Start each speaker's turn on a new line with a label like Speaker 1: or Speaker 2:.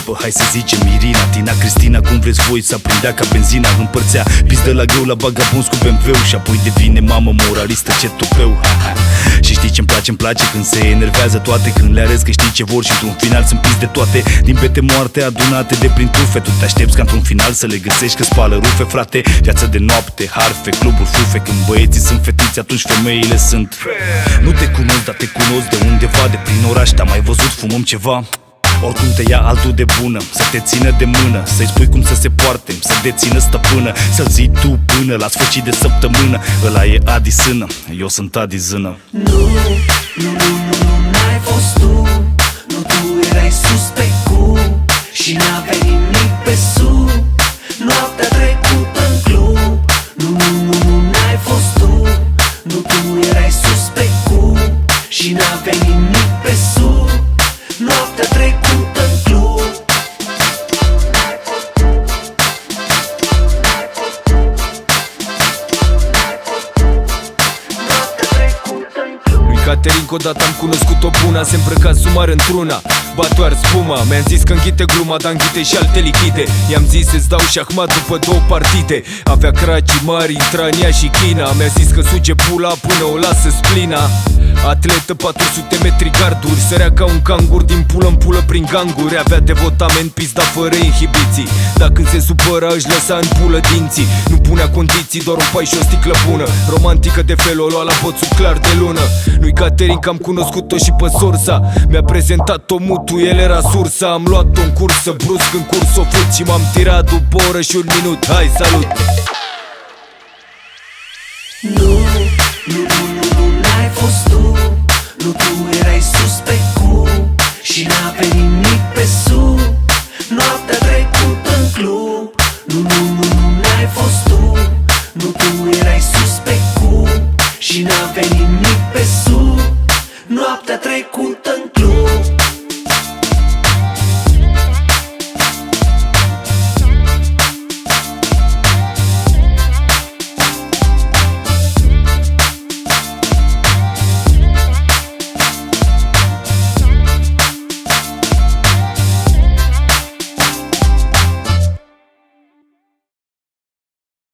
Speaker 1: apă, hai să zicem Irina, Tina, Cristina, cum vreți voi, să aprindea ca benzina. Împărțea pizdă la greu la vagabonzi cu BMW și apoi devine mamă moralistă, ce tupeu. Și știi ce-mi place când se enervează toate, când le arăți că știi ce vor și într-un final sunt pis de toate. Din bete moarte adunate de prin tufe, tu te aștepți ca într-un final să le găsești că spală rufe, frate. Viață de noapte, harfe, cluburi, fufe. Când băieții sunt fetiți, atunci femeile sunt. Nu te cunosc, dar te cunosc de undeva, de prin oraș. Te-am mai văzut, fumăm ceva. Oricum te ia altul de bună, să te țină de mână, să-i spui cum să se poarte, să dețină stăpână, să-l ții tu până la sfârșit de săptămână. Ăla e Adi Sână, eu sunt Adi Zână.
Speaker 2: Nu, n-ai fost tu. Nu, tu erai suspect cu și n-aveai nimic pe sub. Noaptea trecută în club. Nu, n-ai fost tu. Nu, tu erai suspect cu și n-aveai nimic pe sub. Noaptea trecută în club.
Speaker 3: Lui Caterinca odată am cunoscut-o bună, se îmbrăca sumar într-una, batoar spuma. Mi-am zis că înghite gluma, dar înghite și alte lichide. I-am zis să-ți dau șahmat după 2 partide. Avea cracii mari, intra în ea și China. Mi-a zis că suge pula până o lasă splina. Atletă, 400 metri garduri, sărea ca un cangur din pulă în pulă prin ganguri. Avea devotament, pizda fără inhibiții. Dacă se supăra își lăsa în pulă dinții. Nu punea condiții, doar un pai și o sticlă bună. Romantică de fel, o lua la boțul clar de lună. Lui Caterinca am cunoscut-o și pe sorsa. Mi-a prezentat-o mutu, el era sursa. Am luat-o în cursă, brusc în curs o fut și m-am tirat după o oră și 1 minut. Hai, salut!
Speaker 2: Nu, n-ai fost tu. Nu, tu erai suspect cu și n-aveai nimic